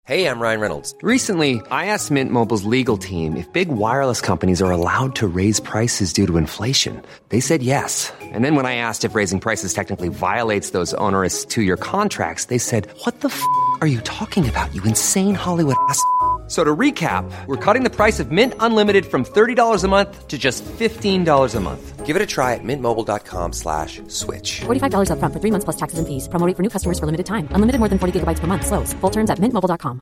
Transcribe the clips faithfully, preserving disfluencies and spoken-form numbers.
Hey, I'm Ryan Reynolds. Recently, I asked Mint Mobile's legal team if big wireless companies are allowed to raise prices due to inflation. They said yes. And then when I asked if raising prices technically violates those onerous two-year contracts, they said, what the f*** are you talking about, you insane Hollywood ass f- So to recap, we're cutting the price of Mint Unlimited from thirty dollars a month to just fifteen dollars a month. Give it a try at mintmobile.com slash switch. forty-five dollars up front for three months plus taxes and fees. Promo rate for new customers for limited time. Unlimited more than forty gigabytes per month. Slows full terms at mint mobile dot com.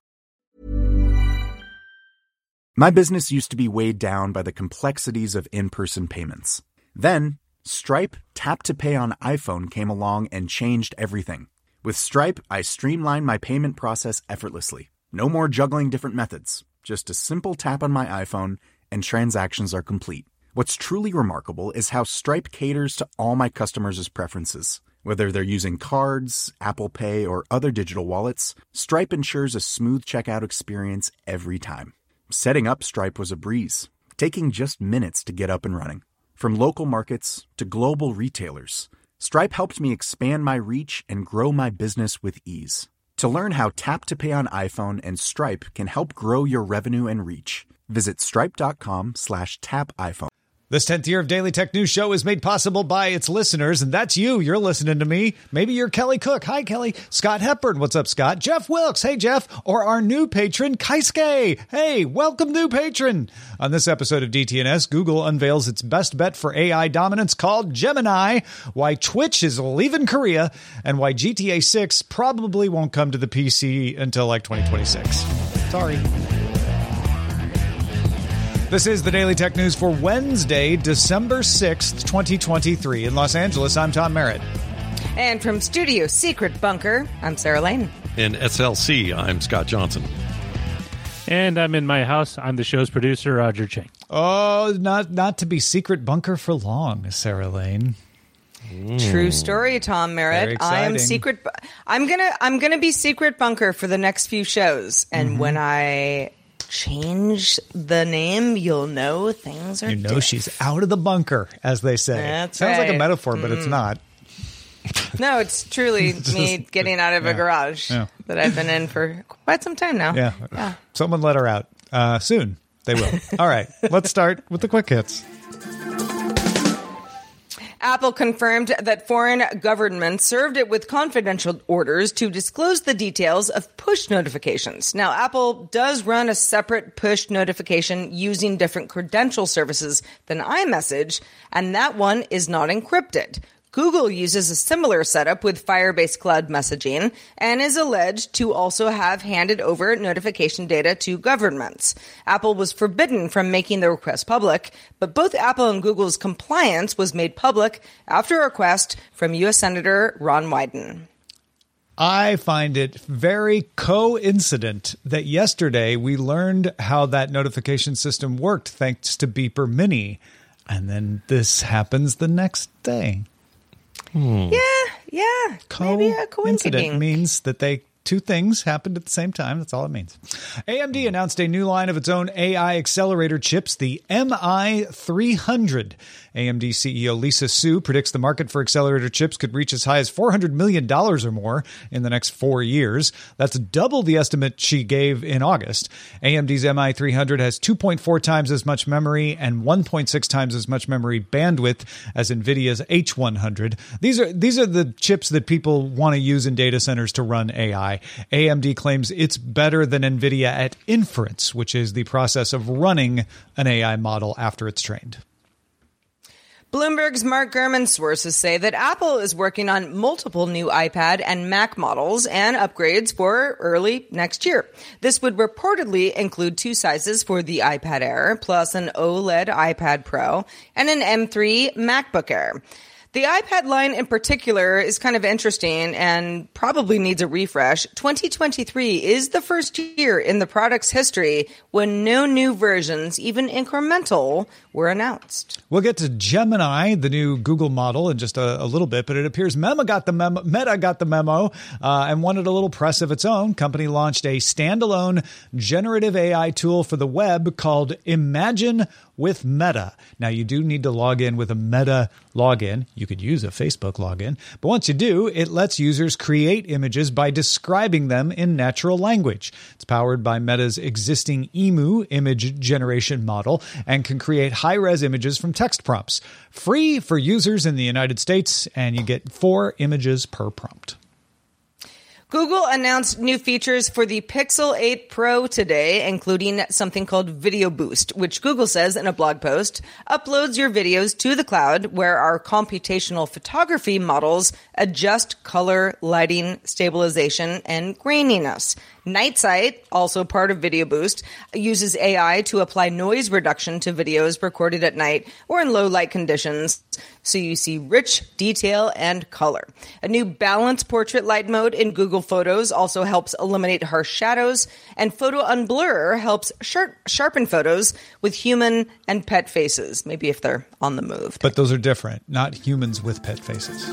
My business used to be weighed down by the complexities of in-person payments. Then, Stripe Tap to Pay on iPhone came along and changed everything. With Stripe, I streamlined my payment process effortlessly. No more juggling different methods. Just a simple tap on my iPhone and transactions are complete. What's truly remarkable is how Stripe caters to all my customers' preferences. Whether they're using cards, Apple Pay, or other digital wallets, Stripe ensures a smooth checkout experience every time. Setting up Stripe was a breeze, taking just minutes to get up and running. From local markets to global retailers, Stripe helped me expand my reach and grow my business with ease. To learn how Tap to Pay on iPhone and Stripe can help grow your revenue and reach, visit stripe.com slash tap iPhone. This tenth year of Daily Tech News Show is made possible by its listeners, and that's you. You're listening to me. Maybe you're Kelly Cook. Hi, Kelly. Scott Hepburn. What's up, Scott? Jeff Wilkes. Hey, Jeff. Or our new patron, Kaisuke. Hey, welcome, new patron. On this episode of D T N S, Google unveils its best bet for A I dominance called Gemini, why Twitch is leaving Korea, and why G T A six probably won't come to the P C until like twenty twenty-six. Sorry. This is the Daily Tech News for Wednesday, December sixth, twenty twenty-three. In Los Angeles, I'm Tom Merritt. And from Studio Secret Bunker, I'm Sarah Lane. In S L C, I'm Scott Johnson. And I'm in my house. I'm the show's producer, Roger Chang. Oh, not not to be Secret Bunker for long, Sarah Lane. Mm. True story, Tom Merritt. I am secret. Bu- I'm gonna I'm gonna be Secret Bunker for the next few shows, and mm-hmm. when I change the name, you'll know things are You know diff. she's out of the bunker, as they say. That's Sounds right. like a metaphor, but mm. it's not. No, it's truly Just, me getting out of yeah. a garage yeah. that I've been in for quite some time now. Yeah. yeah. Someone let her out. Uh, soon. They will. All right. Let's start with the quick hits. Apple confirmed that foreign governments served it with confidential orders to disclose the details of push notifications. Now, Apple does run a separate push notification using different credential services than iMessage, and that one is not encrypted. Google uses a similar setup with Firebase Cloud Messaging and is alleged to also have handed over notification data to governments. Apple was forbidden from making the request public, but both Apple and Google's compliance was made public after a request from U S Senator Ron Wyden. I find it very coincident that yesterday we learned how that notification system worked thanks to Beeper Mini, and then this happens the next day. Hmm. Yeah, yeah. Maybe a coincidence means that they two things happened at the same time. That's all it means. A M D announced a new line of its own A I accelerator chips, the M I three hundred. A M D C E O Lisa Su predicts the market for accelerator chips could reach as high as four hundred million dollars or more in the next four years. That's double the estimate she gave in August. A M D's M I three hundred has two point four times as much memory and one point six times as much memory bandwidth as NVIDIA's H one hundred. These are these are the chips that people want to use in data centers to run A I. A M D claims it's better than NVIDIA at inference, which is the process of running an A I model after it's trained. Bloomberg's Mark Gurman sources say that Apple is working on multiple new iPad and Mac models and upgrades for early next year. This would reportedly include two sizes for the iPad Air, plus an OLED iPad Pro and an M three MacBook Air. The iPad line in particular is kind of interesting and probably needs a refresh. twenty twenty-three is the first year in the product's history when no new versions, even incremental, were announced. We'll get to Gemini, the new Google model, in just a, a little bit, but it appears Meta got the memo, Meta got the memo uh, and wanted a little press of its own. Company launched a standalone generative A I tool for the web called Imagine with Meta. Now, you do need to log in with a Meta login. You could use a Facebook login. But once you do, it lets users create images by describing them in natural language. It's powered by Meta's existing Emu image generation model and can create high-res images from text prompts. Free for users in the United States, and you get four images per prompt. Google announced new features for the Pixel eight Pro today, including something called Video Boost, which Google says in a blog post uploads your videos to the cloud, where our computational photography models adjust color, lighting, stabilization, and graininess. Night Sight, also part of Video Boost, uses A I to apply noise reduction to videos recorded at night or in low light conditions, so you see rich detail and color. A new balanced portrait light mode in Google Photos also helps eliminate harsh shadows, and Photo Unblur helps sharp, sharpen photos with human and pet faces, maybe if they're on the move. But those are different, not humans with pet faces.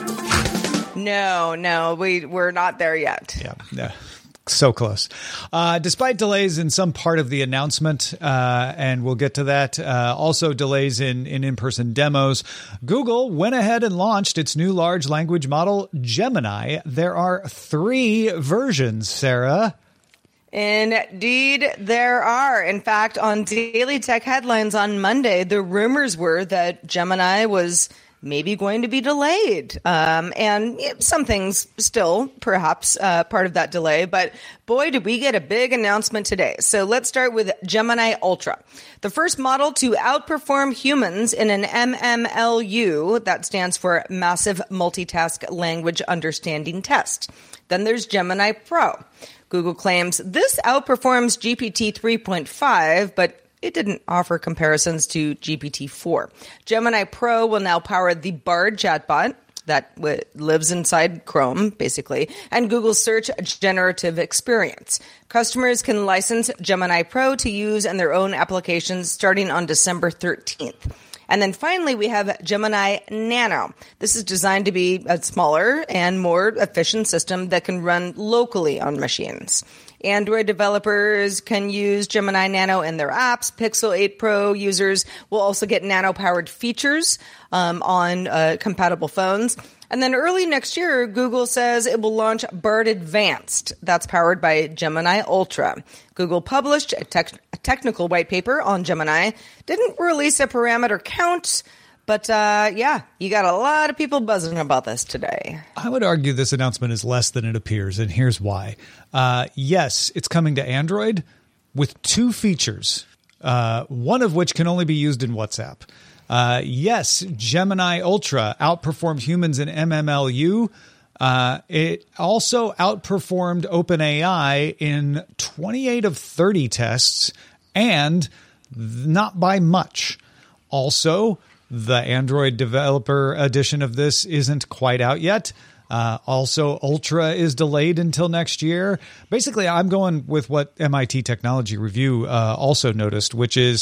No, no, we, we're not there yet. Yeah, yeah. So close. Uh, despite delays in some part of the announcement, uh, and we'll get to that, uh, also delays in, in in-person demos, Google went ahead and launched its new large language model, Gemini. There are three versions, Sarah. Indeed, there are. In fact, on Daily Tech Headlines on Monday, the rumors were that Gemini was maybe going to be delayed. Um, and some things still perhaps uh, part of that delay. But boy, did we get a big announcement today. So let's start with Gemini Ultra, the first model to outperform humans in an M M L U, that stands for Massive Multitask Language Understanding Test. Then there's Gemini Pro. Google claims this outperforms G P T three point five, but it didn't offer comparisons to G P T four. Gemini Pro will now power the Bard chatbot that w- lives inside Chrome, basically, and Google's search generative experience. Customers can license Gemini Pro to use in their own applications starting on December thirteenth. And then finally, we have Gemini Nano. This is designed to be a smaller and more efficient system that can run locally on machines. Android developers can use Gemini Nano in their apps. Pixel eight Pro users will also get Nano-powered features um, on uh, compatible phones. And then early next year, Google says it will launch Bard Advanced. That's powered by Gemini Ultra. Google published a, tech- a technical white paper on Gemini. Didn't release a parameter count, but uh, yeah, you got a lot of people buzzing about this today. I would argue this announcement is less than it appears, and here's why. Uh, yes, it's coming to Android with two features, uh, one of which can only be used in WhatsApp. Uh, yes, Gemini Ultra outperformed humans in M M L U. Uh, it also outperformed OpenAI in twenty-eight of thirty tests, and not by much. Also, the Android developer edition of this isn't quite out yet. Uh, also, Ultra is delayed until next year. Basically, I'm going with what M I T Technology Review uh, also noticed, which is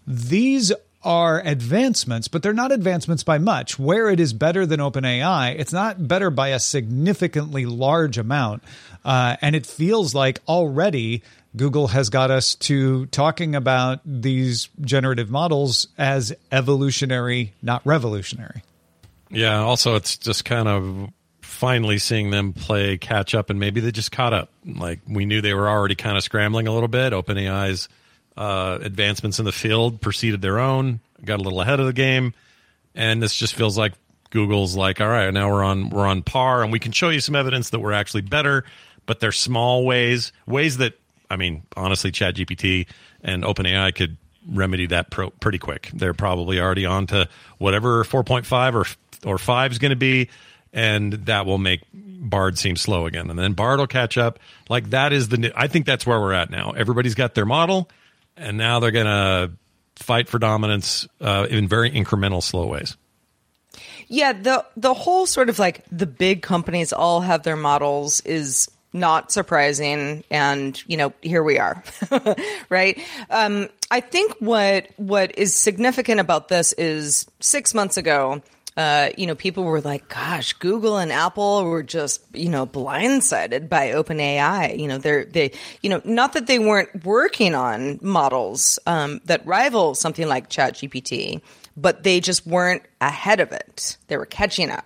these are advancements, but they're not advancements by much. Where it is better than OpenAI, it's not better by a significantly large amount. Uh, and it feels like already Google has got us to talking about these generative models as evolutionary, not revolutionary. Yeah, also it's just kind of finally seeing them play catch up, and maybe they just caught up. Like, we knew they were already kind of scrambling a little bit. OpenAI's uh, advancements in the field preceded their own, got a little ahead of the game, and this just feels like Google's like, all right, now we're on we're on par, and we can show you some evidence that we're actually better, but they're small ways, ways that, I mean, honestly, ChatGPT and OpenAI could remedy that pro- pretty quick. They're probably already on to whatever four point five or or five is going to be, and that will make Bard seem slow again. And then Bard will catch up. Like, that is the, I think that's where we're at now. Everybody's got their model, and now they're going to fight for dominance uh, in very incremental, slow ways. Yeah, the the whole sort of like the big companies all have their models is not surprising, and you know, here we are, right? Um, I think what what is significant about this is six months ago, Uh, you know, people were like, gosh, Google and Apple were just, you know, blindsided by OpenAI. You know, they're, they, you know, not that they weren't working on models um, that rival something like ChatGPT, but they just weren't ahead of it. They were catching up.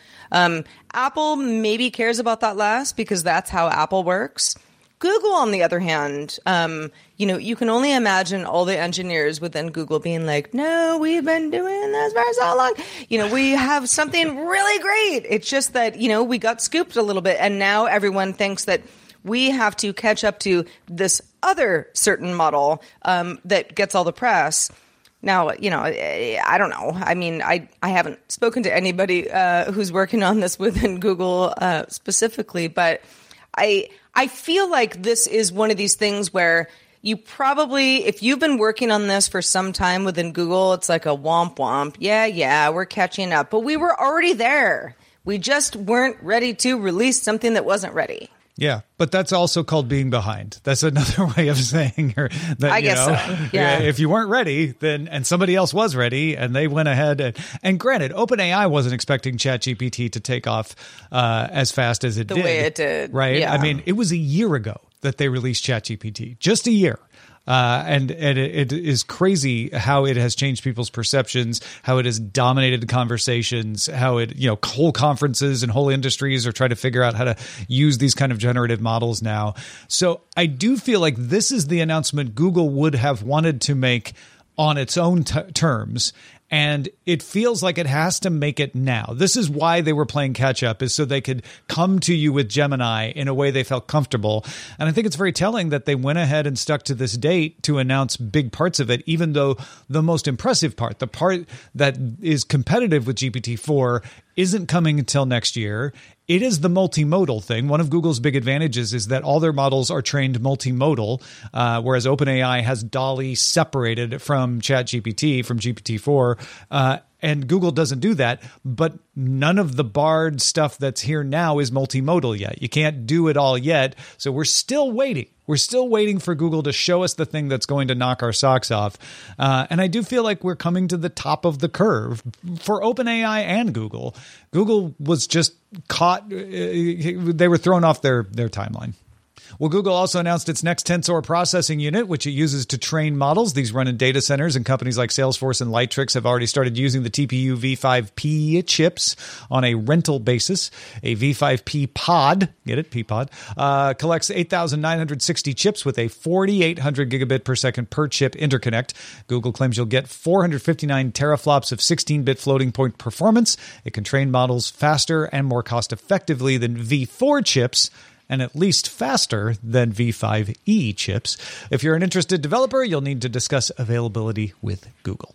Um, Apple maybe cares about that less because that's how Apple works. Google, on the other hand, um, you know, you can only imagine all the engineers within Google being like, no, we've been doing this for so long. You know, we have something really great. It's just that, you know, we got scooped a little bit and now everyone thinks that we have to catch up to this other certain model um, that gets all the press. Now, you know, I don't know. I mean, I, I haven't spoken to anybody uh, who's working on this within Google uh, specifically, but I I feel like this is one of these things where you probably, if you've been working on this for some time within Google, it's like a womp womp. Yeah, yeah, we're catching up. But we were already there. We just weren't ready to release something that wasn't ready. Yeah, but that's also called being behind. That's another way of saying that, I you guess know, so. Yeah. If you weren't ready, then and somebody else was ready, and they went ahead and, and granted, OpenAI wasn't expecting ChatGPT to take off uh, as fast as it the did. The way it did, right? Yeah. I mean, it was a year ago that they released ChatGPT, just a year. Uh, and and it, it is crazy how it has changed people's perceptions, how it has dominated conversations, how it, you know, whole conferences and whole industries are trying to figure out how to use these kind of generative models now. So I do feel like this is the announcement Google would have wanted to make on its own t- terms. And it feels like it has to make it now. This is why they were playing catch up, is so they could come to you with Gemini in a way they felt comfortable. And I think it's very telling that they went ahead and stuck to this date to announce big parts of it, even though the most impressive part, the part that is competitive with G P T four, isn't coming until next year. It is the multimodal thing. One of Google's big advantages is that all their models are trained multimodal, uh, whereas OpenAI has DALL-E separated from ChatGPT, from G P T four. Uh, and Google doesn't do that, but none of the Bard stuff that's here now is multimodal yet. You can't do it all yet. So we're still waiting. We're still waiting for Google to show us the thing that's going to knock our socks off. Uh, and I do feel like we're coming to the top of the curve for OpenAI and Google. Google was just caught. Uh, they were thrown off their, their timeline. Well, Google also announced its next Tensor processing unit, which it uses to train models. These run in data centers, and companies like Salesforce and Lightrix have already started using the T P U V five P chips on a rental basis. A V five P pod, get it, P-pod, uh, collects eight thousand nine hundred sixty chips with a forty-eight hundred gigabit per second per chip interconnect. Google claims you'll get four hundred fifty-nine teraflops of sixteen-bit floating point performance. It can train models faster and more cost-effectively than V four chips, and at least faster than V five E chips. If you're an interested developer, you'll need to discuss availability with Google.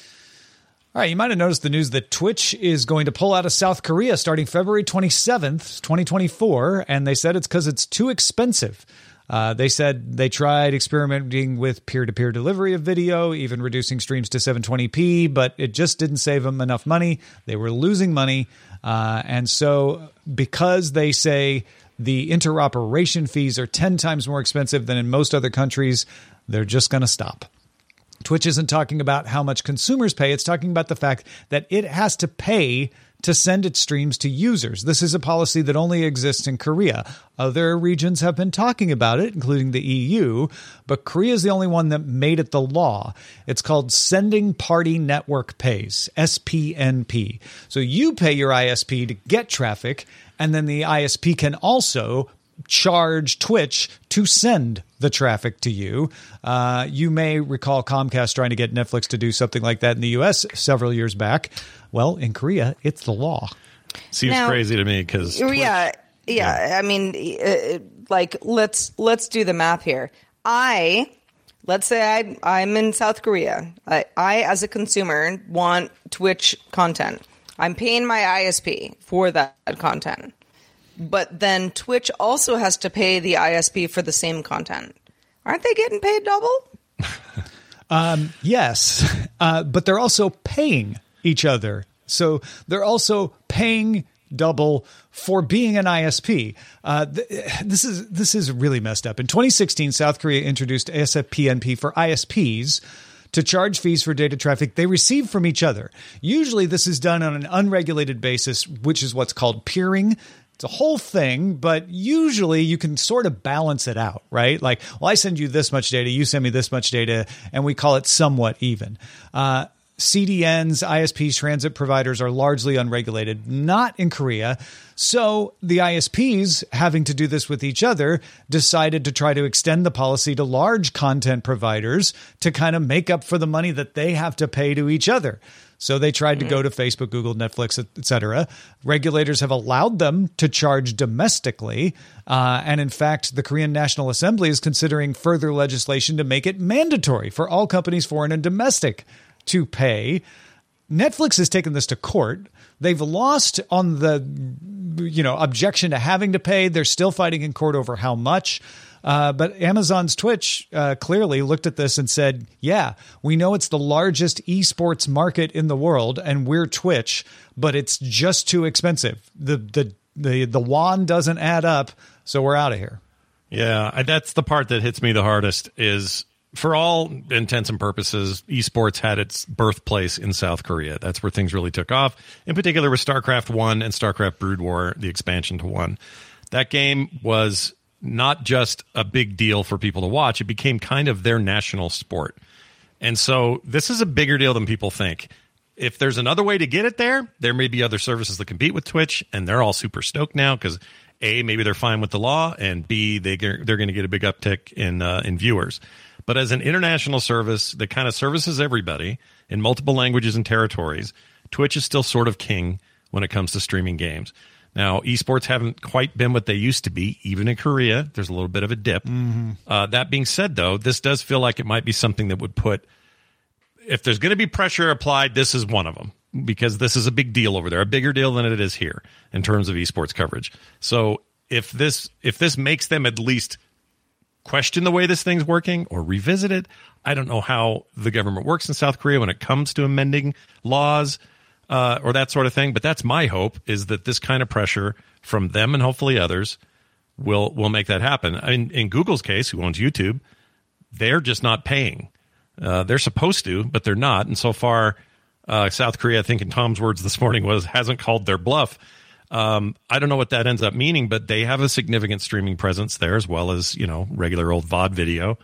All right, you might have noticed the news that Twitch is going to pull out of South Korea starting February twenty-seventh, twenty twenty-four, and they said it's because it's too expensive. Uh, they said they tried experimenting with peer-to-peer delivery of video, even reducing streams to seven twenty p, but it just didn't save them enough money. They were losing money, uh, and so because they say the interoperation fees are ten times more expensive than in most other countries, they're just going to stop. Twitch isn't talking about how much consumers pay. It's talking about the fact that it has to pay to send its streams to users. This is a policy that only exists in Korea. Other regions have been talking about it, including the E U, but Korea is the only one that made it the law. It's called Sending Party Network Pays, S P N P. So you pay your I S P to get traffic, and then the I S P can also charge Twitch to send the traffic to you. Uh, you may recall Comcast trying to get Netflix to do something like that in the U S several years back. Well, in Korea, it's the law. Seems now, crazy to me because yeah, yeah, yeah. I mean, uh, like let's let's do the math here. I let's say I I'm in South Korea. I, I as a consumer want Twitch content. I'm paying my I S P for that content. But then Twitch also has to pay the I S P for the same content. Aren't they getting paid double? um, yes, uh, but they're also paying each other. So they're also paying double for being an I S P. Uh, th- this is this is really messed up. In twenty sixteen, South Korea introduced S P N P for I S Ps to charge fees for data traffic they receive from each other. Usually this is done on an unregulated basis, which is what's called peering. It's a whole thing, but usually you can sort of balance it out, right? Like, well, I send you this much data, you send me this much data, and we call it somewhat even. Uh, C D Ns, I S Ps, transit providers are largely unregulated, not in Korea. So the I S Ps, having to do this with each other, decided to try to extend the policy to large content providers to kind of make up for the money that they have to pay to each other. So they tried to go to Facebook, Google, Netflix, et cetera. Regulators have allowed them to charge domestically. Uh, and in fact, the Korean National Assembly is considering further legislation to make it mandatory for all companies, foreign and domestic, to pay. Netflix has taken this to court. They've lost on the, you know, objection to having to pay. They're still fighting in court over how much. Uh, but Amazon's Twitch uh, clearly looked at this and said, yeah, we know it's the largest esports market in the world, and we're Twitch, but it's just too expensive. The the the the won doesn't add up, so we're out of here. Yeah, I, that's the part that hits me the hardest is, for all intents and purposes, esports had its birthplace in South Korea. That's where things really took off, in particular with StarCraft one and StarCraft Brood War, the expansion to one. That game was not just a big deal for people to watch. It became kind of their national sport. And so this is a bigger deal than people think. If there's another way to get it there, there may be other services that compete with Twitch, and they're all super stoked now because, A, maybe they're fine with the law, and B, they, they're going to get a big uptick in uh, in viewers. But as an international service that kind of services everybody in multiple languages and territories, Twitch is still sort of king when it comes to streaming games. Now, esports haven't quite been what they used to be, even in Korea. There's a little bit of a dip. Mm-hmm. Uh, that being said, though, this does feel like it might be something that would put, if there's going to be pressure applied, this is one of them, because this is a big deal over there, a bigger deal than it is here in terms of esports coverage. So if this if this makes them at least question the way this thing's working or revisit it, I don't know how the government works in South Korea when it comes to amending laws, Uh, or that sort of thing. But that's my hope, is that this kind of pressure from them and hopefully others will will make that happen. I mean, in Google's case, who owns YouTube, they're just not paying. Uh, they're supposed to, but they're not. And so far, uh, South Korea, I think in Tom's words this morning, was hasn't called their bluff. Um, I don't know what that ends up meaning, but they have a significant streaming presence there, as well as, you know, regular old V O D video.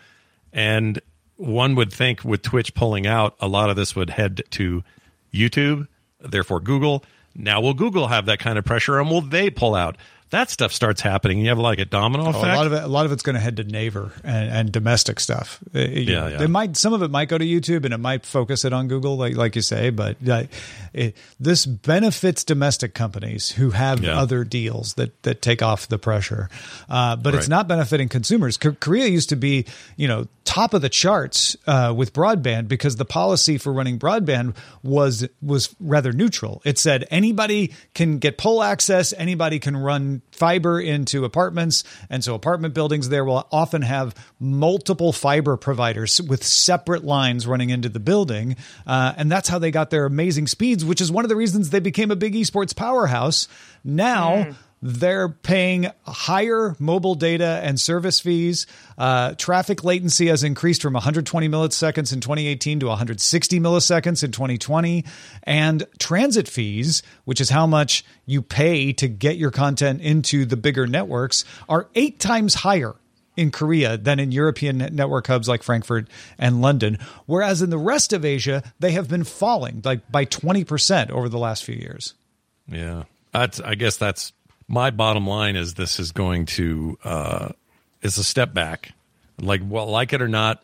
And one would think with Twitch pulling out, a lot of this would head to YouTube, therefore Google. Now will Google have that kind of pressure, and will they pull out? That stuff starts happening. You have like a domino oh, effect. A lot of it, a lot of it's going to head to Naver and, and domestic stuff. It, yeah, yeah. They might, some of it might go to YouTube, and it might focus it on Google, like like you say. But uh, it, this benefits domestic companies who have yeah. other deals that that take off the pressure. Uh, but right. it's not benefiting consumers. K- Korea used to be, you know, top of the charts uh, with broadband, because the policy for running broadband was was rather neutral. It said anybody can get pole access, anybody can run fiber into apartments, and so apartment buildings there will often have multiple fiber providers with separate lines running into the building, uh, and that's how they got their amazing speeds, which is one of the reasons they became a big esports powerhouse. Now mm. they're paying higher mobile data and service fees. Uh, traffic latency has increased from one hundred twenty milliseconds in twenty eighteen to one hundred sixty milliseconds in twenty twenty. And transit fees, which is how much you pay to get your content into the bigger networks, are eight times higher in Korea than in European network hubs like Frankfurt and London. Whereas in the rest of Asia, they have been falling like by twenty percent over the last few years. Yeah, that's, I guess that's, my bottom line is this is going to uh, is a step back. Like, well, like it or not,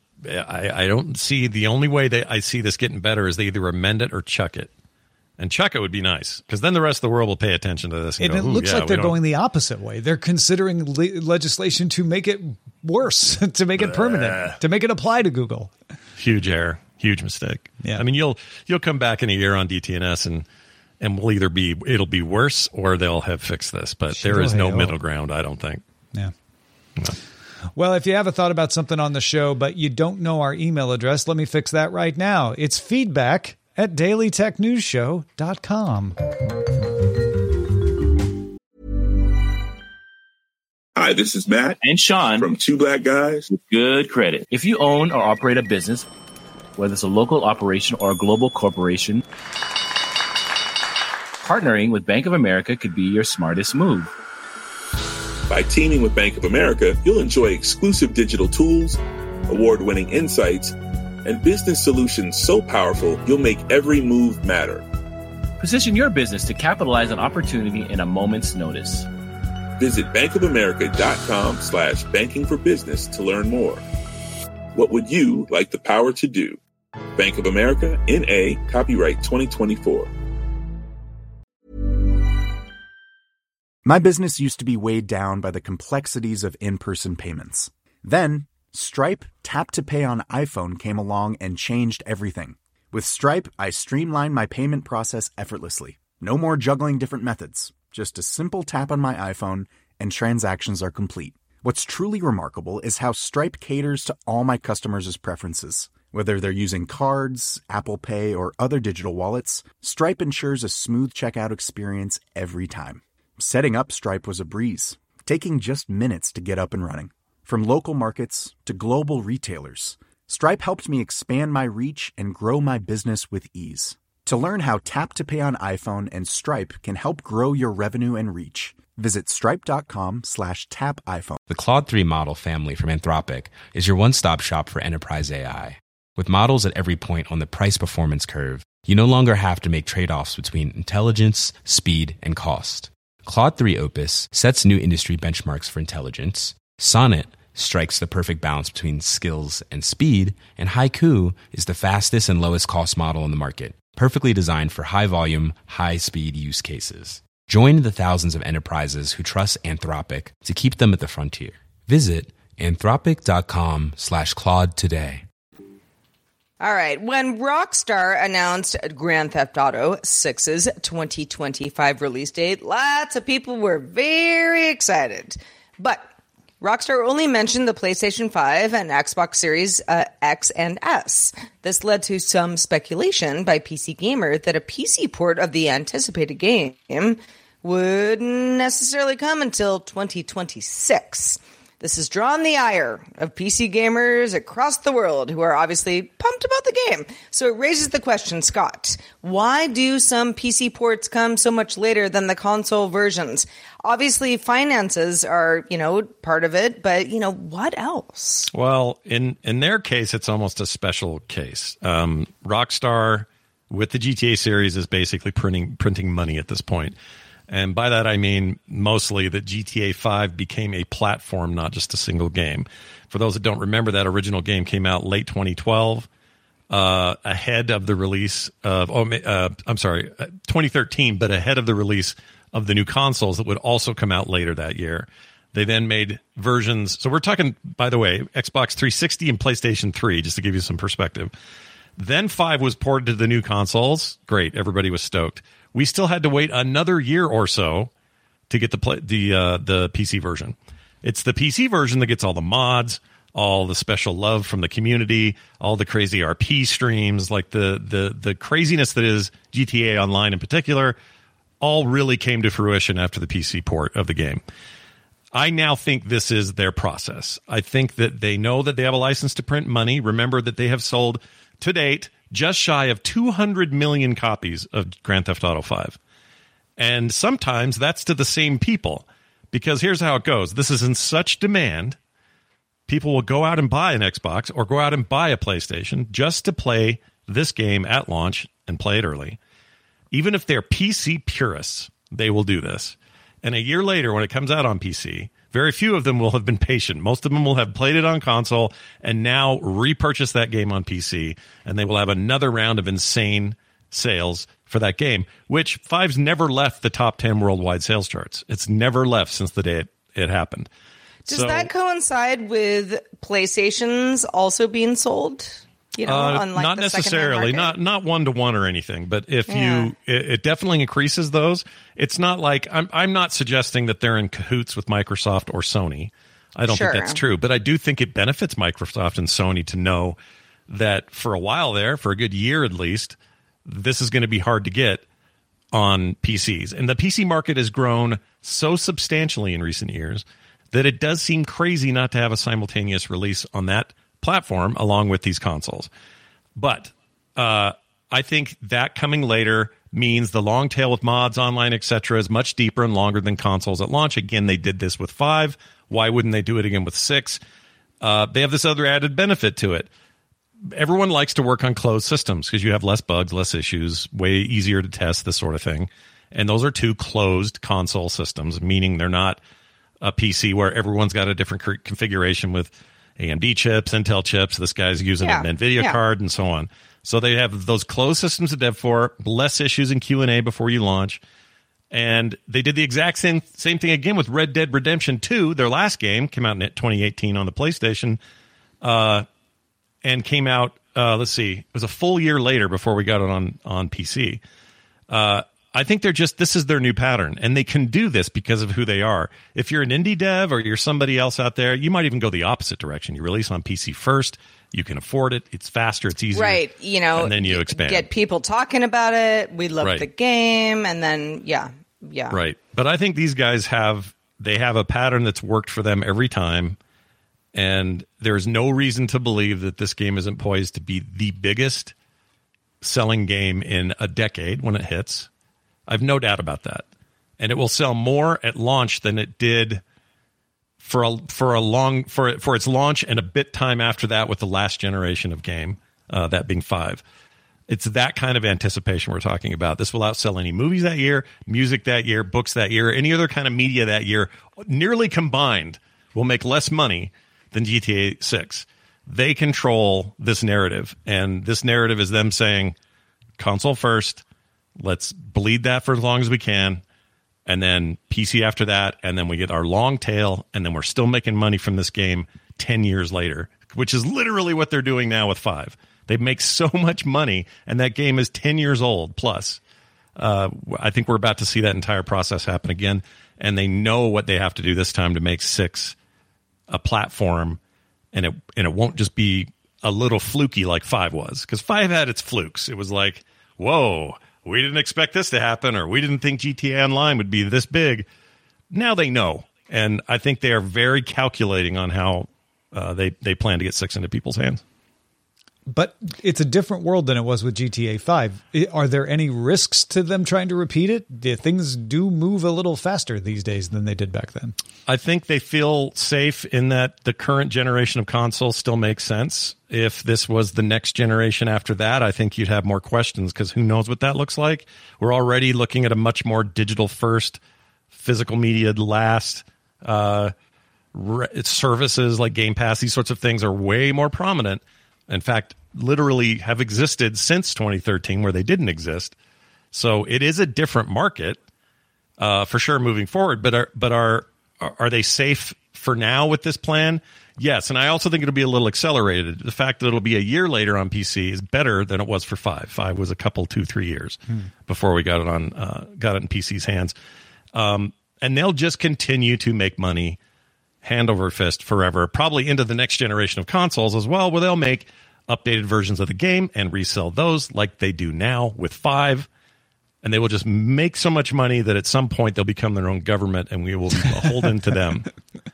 I, I don't see the only way that I see this getting better is they either amend it or chuck it. And chuck it would be nice, because then the rest of the world will pay attention to this. And, and go, it looks yeah, like they're don't... going the opposite way. They're considering le- legislation to make it worse, to make it permanent, to make it apply to Google. Huge error, huge mistake. Yeah. I mean, you'll you'll come back in a year on D T N S and. And we'll either be, it'll be worse or they'll have fixed this. But there is no middle ground, I don't think. Yeah. No. Well, if you have a thought about something on the show, but you don't know our email address, let me fix that right now. It's feedback at daily tech news show dot com. Hi, this is Matt and Sean from Two Black Guys with Good Credit. If you own or operate a business, Whether it's a local operation or a global corporation, partnering with Bank of America could be your smartest move. By teaming with Bank of America, you'll enjoy exclusive digital tools, award-winning insights, and business solutions so powerful you'll make every move matter. Position your business to capitalize on opportunity in a moment's notice. Visit bankofamerica.com slash banking for business to learn more. What would you like the power to do? Bank of America, N A, copyright twenty twenty-four. My business used to be weighed down by the complexities of in-person payments. Then, Stripe Tap to Pay on iPhone came along and changed everything. With Stripe, I streamlined my payment process effortlessly. No more juggling different methods. Just a simple tap on my iPhone and transactions are complete. What's truly remarkable is how Stripe caters to all my customers' preferences. Whether they're using cards, Apple Pay, or other digital wallets, Stripe ensures a smooth checkout experience every time. Setting up Stripe was a breeze, taking just minutes to get up and running. From local markets to global retailers, Stripe helped me expand my reach and grow my business with ease. To learn how Tap to Pay on iPhone and Stripe can help grow your revenue and reach, visit stripe.com slash tap iPhone. The Claude three model family from Anthropic is your one-stop shop for enterprise A I. With models at every point on the price-performance curve, you no longer have to make trade-offs between intelligence, speed, and cost. Claude three Opus sets new industry benchmarks for intelligence. Sonnet strikes the perfect balance between skills and speed. And Haiku is the fastest and lowest cost model in the market, perfectly designed for high-volume, high-speed use cases. Join the thousands of enterprises who trust Anthropic to keep them at the frontier. Visit anthropic.com slash Claude today. All right. When Rockstar announced Grand Theft Auto six's twenty twenty-five release date, lots of people were very excited. But Rockstar only mentioned the PlayStation five and Xbox Series uh, X and S. This led to some speculation by P C Gamer that a P C port of the anticipated game wouldn't necessarily come until twenty twenty-six. This has drawn the ire of P C gamers across the world who are obviously pumped about the game. So it raises the question, Scott, why do some P C ports come so much later than the console versions? Obviously, finances are, you know, part of it, but, you know, what else? Well, in, in their case, it's almost a special case. Um, Rockstar, with the G T A series, is basically printing printing money at this point. And by that, I mean mostly that G T A five became a platform, not just a single game. For those that don't remember, that original game came out late twenty twelve, uh, ahead of the release of, oh, uh, I'm sorry, twenty thirteen, but ahead of the release of the new consoles that would also come out later that year. They then made versions. So we're talking, by the way, Xbox three sixty and PlayStation three, just to give you some perspective. Then five was ported to the new consoles. Great. Everybody was stoked. We still had to wait another year or so to get the play, the uh, the P C version. It's the P C version that gets all the mods, all the special love from the community, all the crazy R P streams, like the the the craziness that is G T A Online in particular, all really came to fruition after the P C port of the game. I now think this is their process. I think that they know that they have a license to print money. Remember that they have sold, to date, just shy of two hundred million copies of Grand Theft Auto five. And sometimes that's to the same people. Because here's how it goes. This is in such demand, people will go out and buy an Xbox or go out and buy a PlayStation just to play this game at launch and play it early. Even if they're P C purists, they will do this. And a year later, when it comes out on P C, very few of them will have been patient. Most of them will have played it on console and now repurchase that game on P C, and they will have another round of insane sales for that game, which five's never left the top ten worldwide sales charts. It's never left since the day it, it happened. Does so, that coincide with PlayStations also being sold? You know, uh, on like not the necessarily, not not one to one or anything, but if Yeah. you, it, it definitely increases those. It's not like I'm. I'm not suggesting that they're in cahoots with Microsoft or Sony. I don't Sure. think that's true, but I do think it benefits Microsoft and Sony to know that for a while there, for a good year at least, this is going to be hard to get on P Cs, and the P C market has grown so substantially in recent years that it does seem crazy not to have a simultaneous release on that platform along with these consoles. But uh, I think that coming later means the long tail with mods, online, et cetera is much deeper and longer than consoles at launch. Again, they did this with five. Why wouldn't they do it again with six? Uh, they have this other added benefit to it. Everyone likes to work on closed systems because you have less bugs, less issues, way easier to test, this sort of thing. And those are two closed console systems, meaning they're not a P C where everyone's got a different c- configuration with A M D chips, Intel chips. This guy's using yeah. an NVIDIA yeah. card and so on. So they have those closed systems to dev for, less issues in Q and A before you launch. And they did the exact same same thing again with Red Dead Redemption two. Their last game came out in twenty eighteen on the PlayStation uh, and came out, uh, let's see, it was a full year later before we got it on, on P C. Uh, I think they're just, this is their new pattern. And they can do this because of who they are. If you're an indie dev or you're somebody else out there, you might even go the opposite direction. You release on P C first. You can afford it. It's faster. It's easier. Right. You know, and then you expand. Get people talking about it. We love right. the game. And then, yeah. Yeah. Right. But I think these guys have, they have a pattern that's worked for them every time. And there's no reason to believe that this game isn't poised to be the biggest selling game in a decade when it hits. I've no doubt about that. And it will sell more at launch than it did for a for a long for for its launch and a bit time after that with the last generation of game, uh, that being five. It's that kind of anticipation we're talking about. This will outsell any movies that year, music that year, books that year, any other kind of media that year. Nearly combined will make less money than G T A six. They control this narrative, and this narrative is them saying, console first, let's bleed that for as long as we can, and then P C after that, and then we get our long tail, and then we're still making money from this game ten years later, which is literally what they're doing now with five. They make so much money, and that game is ten years old plus. Uh, I think we're about to see that entire process happen again, and they know what they have to do this time to make six a platform, and it and it won't just be a little fluky like five was, because five had its flukes. It was like, whoa, we didn't expect this to happen, or we didn't think G T A Online would be this big. Now they know, and I think they are very calculating on how uh, they, they plan to get six into people's hands. But it's a different world than it was with G T A five. Are there any risks to them trying to repeat it? Things do move a little faster these days than they did back then. I think they feel safe in that the current generation of consoles still makes sense. If this was the next generation after that, I think you'd have more questions, because who knows what that looks like. We're already looking at a much more digital first, physical media last. Uh, re- services like Game Pass, these sorts of things are way more prominent. In fact, literally have existed since twenty thirteen, where they didn't exist. So it is a different market, uh, for sure, moving forward. But are but are are they safe for now with this plan? Yes, and I also think it'll be a little accelerated. The fact that it'll be a year later on P C is better than it was for five. Five was a couple, two, three years hmm. before we got it on uh, got it in P C's hands, um, and they'll just continue to make money hand over fist forever, probably into the next generation of consoles as well, where they'll make updated versions of the game and resell those like they do now with five. And they will just make so much money that at some point they'll become their own government, and we will be beholden to them.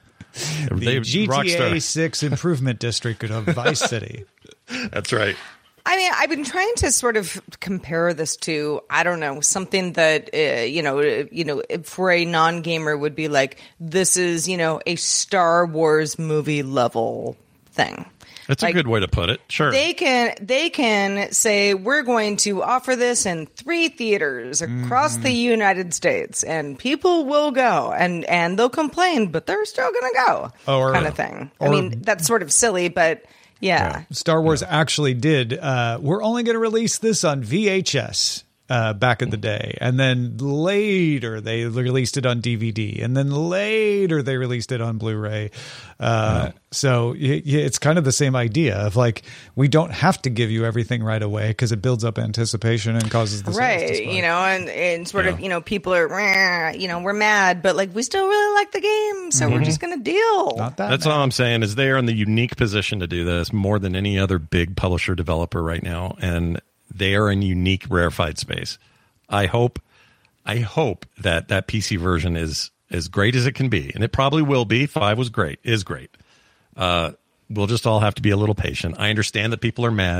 The they, G T A Rockstar. six Improvement District of Vice City. That's right. I mean, I've been trying to sort of compare this to, I don't know, something that, uh, you know, you know, for a non-gamer would be like, this is, you know, a Star Wars movie level thing. That's like, a good way to put it. Sure. They can they can say, we're going to offer this in three theaters across mm. the United States, and people will go, and, and they'll complain, but they're still going to go, or, kind of thing. Or, I mean, that's sort of silly, but... Yeah. yeah. Star Wars yeah. actually did. Uh, we're only going to release this on V H S uh, back in the day. And then later they released it on D V D. And then later they released it on Blu-ray. Uh, yeah. So y- y- it's kind of the same idea of like, we don't have to give you everything right away because it builds up anticipation and causes the right. sales to spike. You know, and, and sort yeah. of, you know, people are, you know, we're mad, but like we still really like the game. So mm-hmm. we're just going to deal. Not that That's mad. all I'm saying is they are in the unique position to do this more than any other big publisher developer right now. And they are in unique rarefied space. I hope, I hope that that P C version is as great as it can be, and it probably will be. Five was great, is great. Uh, we'll just all have to be a little patient. I understand that people are mad,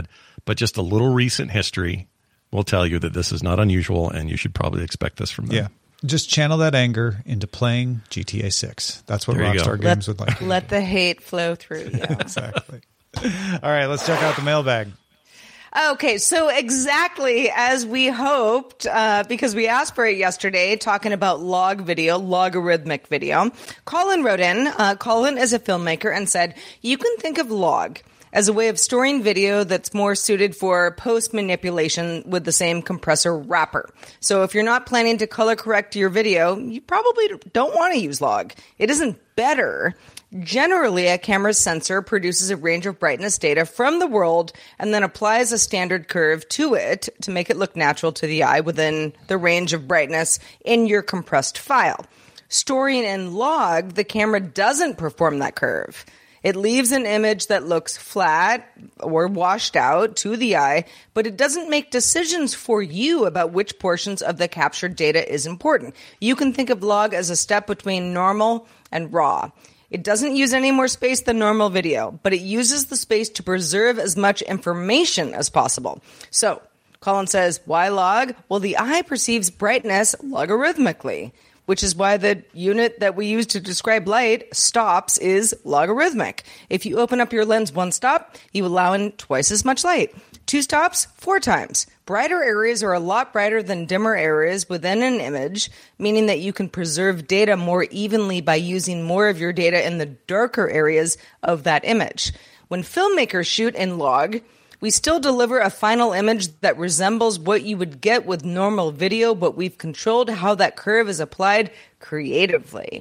but just a little recent history will tell you that this is not unusual, and you should probably expect this from them. Yeah. Just channel that anger into playing G T A six. That's what There you Rockstar go. Games let, would like. Let the hate flow through. Yeah. Exactly. All right, let's check out the mailbag. Okay, so exactly as we hoped, uh, because we asked for it yesterday, talking about log video, logarithmic video. Colin wrote in. Uh, Colin is a filmmaker and said, you can think of log as a way of storing video that's more suited for post manipulation with the same compressor wrapper. So if you're not planning to color correct your video, you probably don't want to use log. It isn't better. Generally, a camera's sensor produces a range of brightness data from the world and then applies a standard curve to it to make it look natural to the eye within the range of brightness in your compressed file. Storing in log, the camera doesn't perform that curve. It leaves an image that looks flat or washed out to the eye, but it doesn't make decisions for you about which portions of the captured data is important. You can think of log as a step between normal and raw. It doesn't use any more space than normal video, but it uses the space to preserve as much information as possible. So, Colin says, why log? Well, the eye perceives brightness logarithmically, which is why the unit that we use to describe light, stops, is logarithmic. If you open up your lens one stop, you allow in twice as much light. Two stops, four times. Brighter areas are a lot brighter than dimmer areas within an image, meaning that you can preserve data more evenly by using more of your data in the darker areas of that image. When filmmakers shoot in log, we still deliver a final image that resembles what you would get with normal video, but we've controlled how that curve is applied creatively.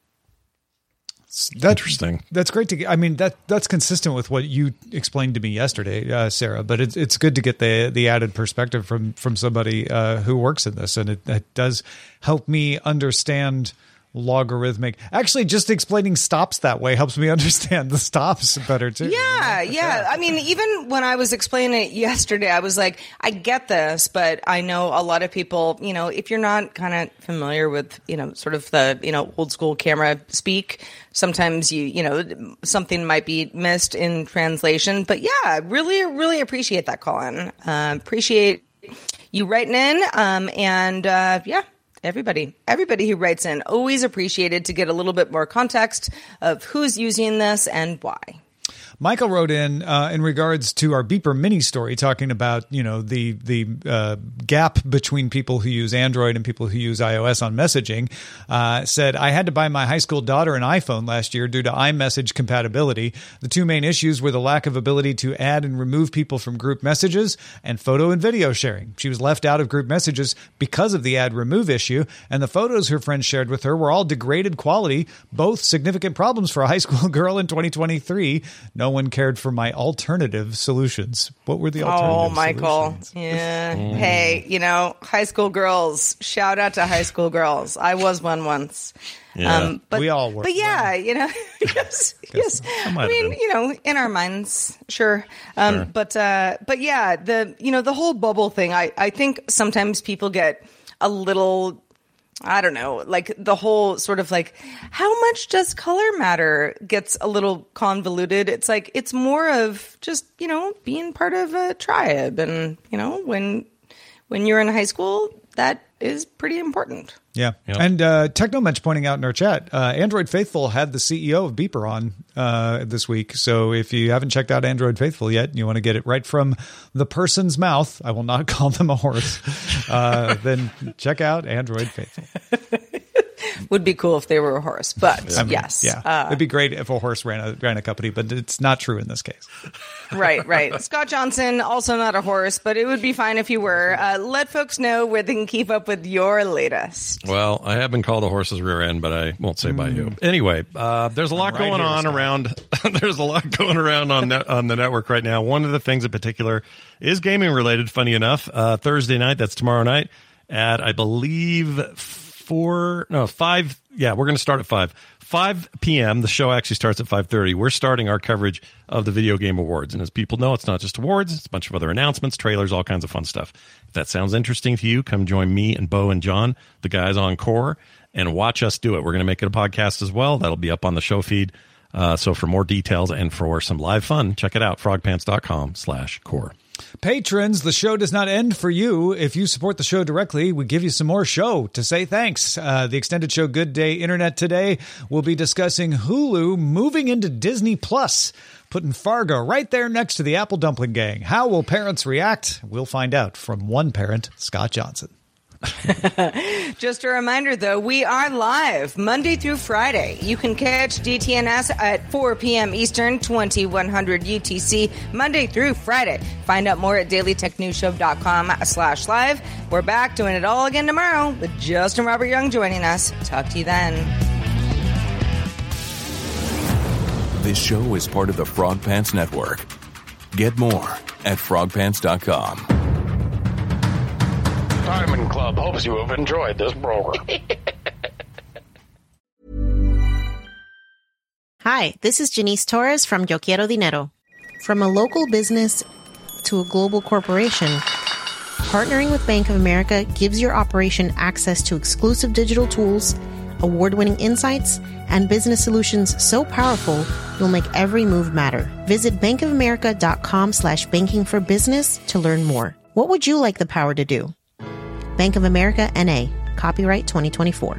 That's interesting. That's great to get. I mean, that that's consistent with what you explained to me yesterday, uh, Sarah. But it's it's good to get the the added perspective from from somebody uh, who works in this, and it, it does help me understand logarithmic. Actually, just explaining stops that way helps me understand the stops better too. Yeah, yeah. I mean, even when I was explaining it yesterday, I was like, I get this, but I know a lot of people, you know, if you're not kind of familiar with, you know, sort of the, you know, old school camera speak, sometimes you, you know, something might be missed in translation. But yeah, really, really appreciate that, Colin. Uh, appreciate you writing in. Um, and uh, yeah. Everybody, everybody who writes in, always appreciated to get a little bit more context of who's using this and why. Michael wrote in uh, in regards to our Beeper mini story, talking about, you know, the the uh, gap between people who use Android and people who use iOS on messaging. Uh, said, I had to buy my high school daughter an iPhone last year due to iMessage compatibility. The two main issues were the lack of ability to add and remove people from group messages and photo and video sharing. She was left out of group messages because of the add remove issue, and the photos her friends shared with her were all degraded quality, both significant problems for a high school girl in twenty twenty-three. No one cared for my alternative solutions. What were the alternative Oh, Michael. solutions? Yeah. Mm. Hey, you know, high school girls. Shout out to high school girls. I was one once. Yeah. Um, but, we all were. But yeah, you know, yes, yes. I, I mean, you know, in our minds, sure. Um, sure. But, uh, but yeah, the, you know, the whole bubble thing, I, I think sometimes people get a little, I don't know, like the whole sort of like, how much does color matter gets a little convoluted. It's like, it's more of just, you know, being part of a tribe. And, you know, when, when you're in high school, that is pretty important. Yeah. Yep. And uh, Technomensch pointing out in our chat, uh, Android Faithful had the C E O of Beeper on uh, this week. So if you haven't checked out Android Faithful yet, and you want to get it right from the person's mouth, I will not call them a horse, uh, then check out Android Faithful. Would be cool if they were a horse, but I mean, yes. Yeah. Uh, It'd be great if a horse ran a, ran a company, but it's not true in this case. Right, right. Scott Johnson, also not a horse, but it would be fine if you were. Uh, let folks know where they can keep up with your latest. Well, I have been called a horse's rear end, but I won't say by who. Anyway, uh, there's a lot right going here, on Scott. around. There's a lot going around on net, on the network right now. One of the things in particular is gaming related. Funny enough, uh, Thursday night, that's tomorrow night at I believe four, no five. Yeah, we're going to start at five. five p.m. The show actually starts at five thirty. We're starting our coverage of the Video Game Awards. And as people know, it's not just awards. It's a bunch of other announcements, trailers, all kinds of fun stuff. If that sounds interesting to you, come join me and Bo and John, the guys on Core, and watch us do it. We're going to make it a podcast as well. That'll be up on the show feed. Uh, so for more details and for some live fun, check it out, frogpants.com slash core. Patrons, the show does not end for you. If you support the show directly, we give you some more show to say thanks. Uh, the extended show Good Day Internet today will be discussing Hulu moving into Disney Plus, putting Fargo right there next to the Apple Dumpling Gang. How will parents react? We'll find out from one parent, Scott Johnson. Just a reminder, though, we are live Monday through Friday. You can catch D T N S at four p.m. Eastern, twenty-one hundred U T C, Monday through Friday. Find out more at dailytechnewsshow.com slash live. We're back doing it all again tomorrow with Justin Robert Young joining us. Talk to you then. This show is part of the Frog Pants Network. Get more at frog pants dot com. Diamond Club hopes you have enjoyed this program. Hi, this is Janice Torres from Yo Quiero Dinero. From a local business to a global corporation, partnering with Bank of America gives your operation access to exclusive digital tools, award-winning insights, and business solutions so powerful you'll make every move matter. Visit bankofamerica.com slash banking for business to learn more. What would you like the power to do? Bank of America, N A Copyright twenty twenty-four.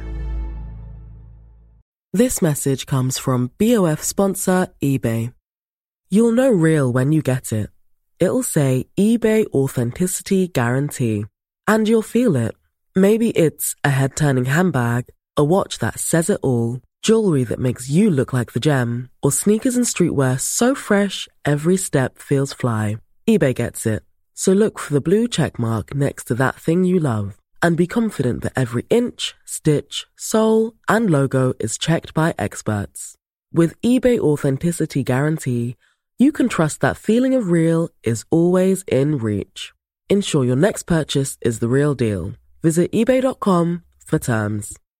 This message comes from B O F sponsor eBay. You'll know real when you get it. It'll say eBay Authenticity Guarantee. And you'll feel it. Maybe it's a head-turning handbag, a watch that says it all, jewelry that makes you look like the gem, or sneakers and streetwear so fresh every step feels fly. eBay gets it. So look for the blue check mark next to that thing you love and be confident that every inch, stitch, sole, and logo is checked by experts. With eBay Authenticity Guarantee, you can trust that feeling of real is always in reach. Ensure your next purchase is the real deal. Visit ebay dot com for terms.